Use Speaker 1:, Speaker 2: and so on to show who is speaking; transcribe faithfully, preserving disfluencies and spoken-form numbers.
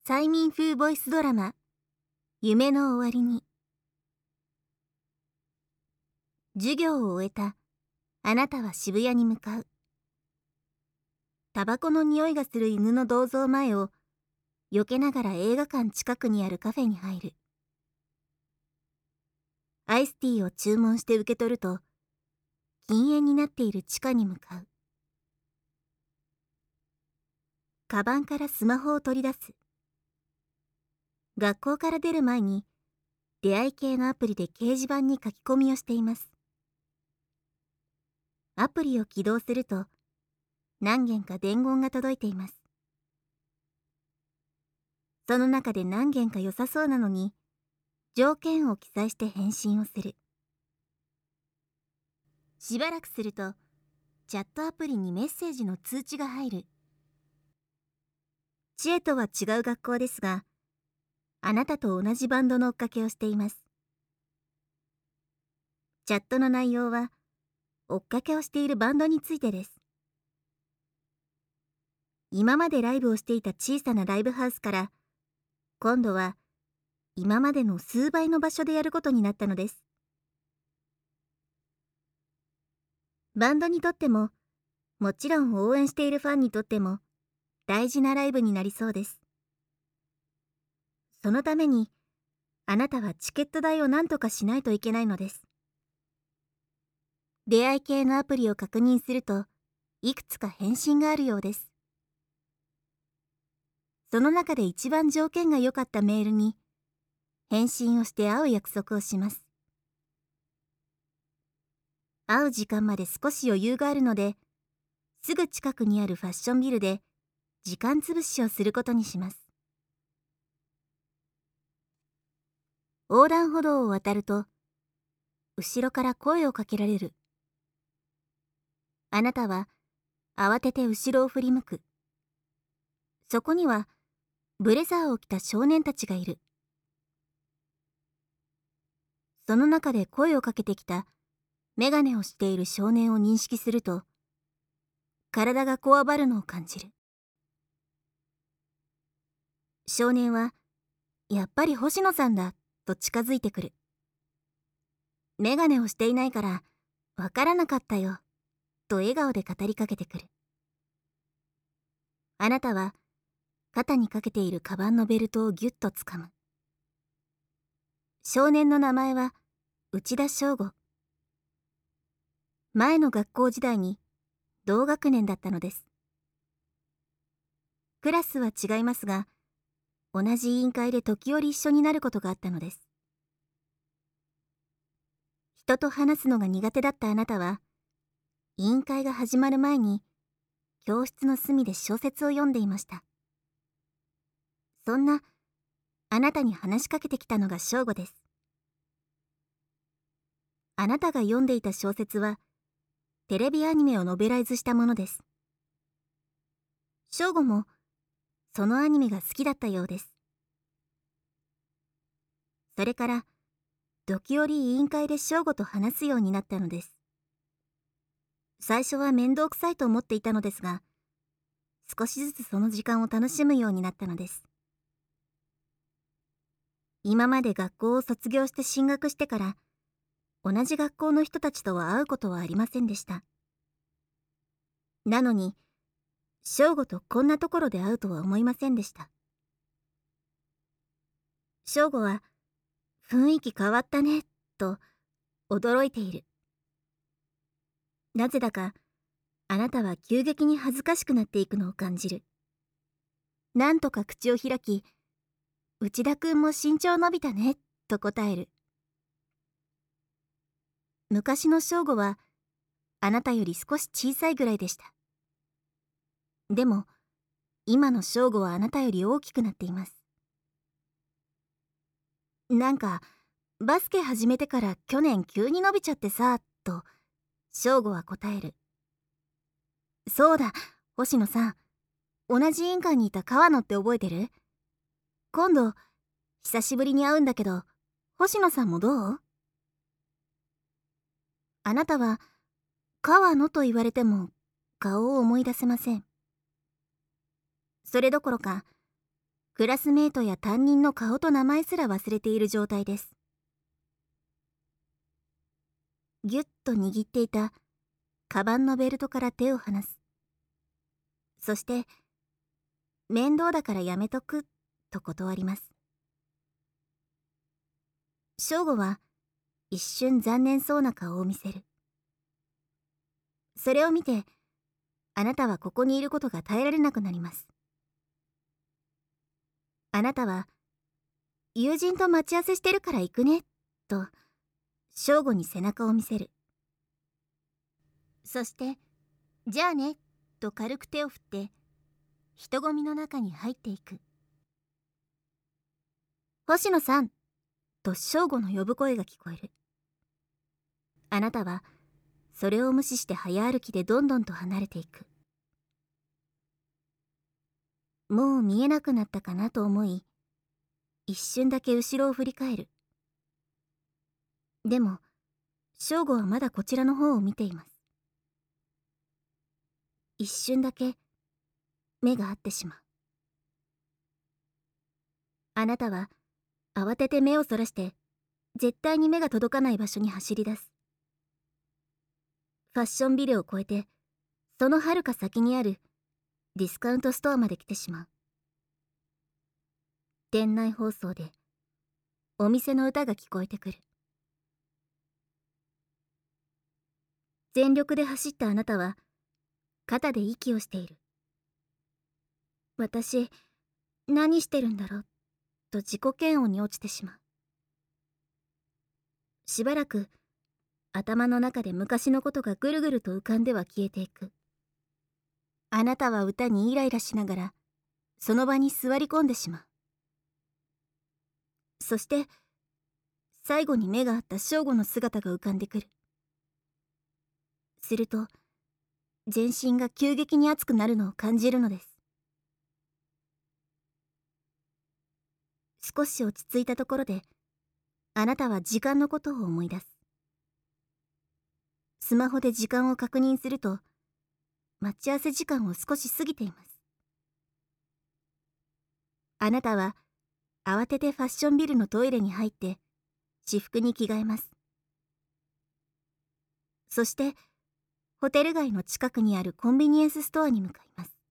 Speaker 1: 催眠風ボイスドラマ「夢の終わりに」。授業を終えたあなたは渋谷に向かう。タバコの匂いがする犬の銅像前を避けながら映画館近くにあるカフェに入る。アイスティーを注文して受け取ると禁煙になっている地下に向かう。カバンからスマホを取り出す。学校から出る前に出会い系のアプリで掲示板に書き込みをしています。アプリを起動すると何件か伝言が届いています。その中で何件か良さそうなのに条件を記載して返信をする。しばらくするとチャットアプリにメッセージの通知が入る。知恵とは違う学校ですがあなたと同じバンドの追っかけをしています。チャットの内容は追っかけをしているバンドについてです。今までライブをしていた小さなライブハウスから今度は今までの数倍の場所でやることになったのです。バンドにとってももちろん応援しているファンにとっても大事なライブになりそうです。そのためにあなたはチケット代を何とかしないといけないのです。出会い系のアプリを確認するといくつか返信があるようです。その中で一番条件が良かったメールに返信をして会う約束をします。会う時間まで少し余裕があるのですぐ近くにあるファッションビルで時間つぶしをすることにします。横断歩道を渡ると後ろから声をかけられる。あなたは慌てて後ろを振り向く。そこにはブレザーを着た少年たちがいる。その中で声をかけてきたメガネをしている少年を認識すると体がこわばるのを感じる。少年はやっぱり星野さんだと近づいてくる。メガネをしていないからわからなかったよと笑顔で語りかけてくる。あなたは肩にかけているカバンのベルトをぎゅっとつかむ。少年の名前は内田翔吾。前の学校時代に同学年だったのです。クラスは違いますが同じ委員会で時折一緒になることがあったのです。人と話すのが苦手だったあなたは委員会が始まる前に教室の隅で小説を読んでいました。そんなあなたに話しかけてきたのが翔吾です。あなたが読んでいた小説はテレビアニメをノベライズしたものです。翔吾もそのアニメが好きだったようです。それから時折委員会で翔吾と話すようになったのです。最初は面倒くさいと思っていたのですが少しずつその時間を楽しむようになったのです。今まで学校を卒業して進学してから同じ学校の人たちとは会うことはありませんでした。なのに翔吾とこんなところで会うとは思いませんでした。翔吾は雰囲気変わったねと驚いている。なぜだかあなたは急激に恥ずかしくなっていくのを感じる。なんとか口を開き内田くんも身長伸びたねと答える。昔の翔吾はあなたより少し小さいぐらいでした。でも今の翔吾はあなたより大きくなっています。なんかバスケ始めてから去年急に伸びちゃってさと翔吾は答える。そうだ星野さん、同じ委員会にいた川野って覚えてる？今度久しぶりに会うんだけど星野さんもどう？あなたは川野と言われても顔を思い出せません。それどころかクラスメートや担任の顔と名前すら忘れている状態です。ぎゅっと握っていたカバンのベルトから手を離す。そして面倒だからやめとくと断ります。正吾は一瞬残念そうな顔を見せる。それを見て、あなたはここにいることが耐えられなくなります。あなたは友人と待ち合わせしてるから行くねと正吾に背中を見せる。そしてじゃあねと軽く手を振って人混みの中に入っていく。星野さんと正吾の呼ぶ声が聞こえる。あなたはそれを無視して早歩きでどんどんと離れていく。もう見えなくなったかなと思い、一瞬だけ後ろを振り返る。でも正吾はまだこちらの方を見ています。一瞬だけ目が合ってしまう。あなたは慌てて目をそらして絶対に目が届かない場所に走り出す。ファッションビルを越えてそのはるか先にあるディスカウントストアまで来てしまう。店内放送でお店の歌が聞こえてくる。全力で走ったあなたは肩で息をしている。私何してるんだろうと自己嫌悪に落ちてしまう。しばらく頭の中で昔のことがぐるぐると浮かんでは消えていく。あなたは歌にイライラしながらその場に座り込んでしまう。そして最後に目が合った正吾の姿が浮かんでくる。すると全身が急激に熱くなるのを感じるのです。少し落ち着いたところであなたは時間のことを思い出す。スマホで時間を確認すると待ち合わせ時間を少し過ぎています。あなたは慌ててファッションビルのトイレに入って私服に着替えます。そしてホテル街の近くにあるコンビニエンスストアに向かいます。